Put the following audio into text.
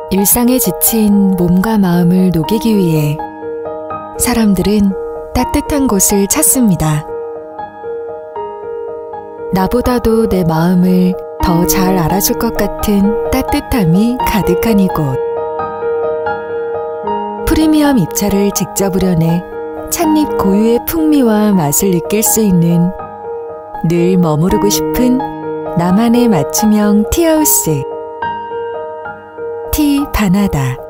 일상에 지친 몸과 마음을 녹이기 위해 사람들은 따뜻한 곳을 찾습니다. 나보다도 내 마음을 더 잘 알아줄 것 같은 따뜻함이 가득한 이곳. 프리미엄 입차를 직접 우려내 찻잎 고유의 풍미와 맛을 느낄 수 있는 늘 머무르고 싶은 나만의 맞춤형 티하우스. 티 바나다.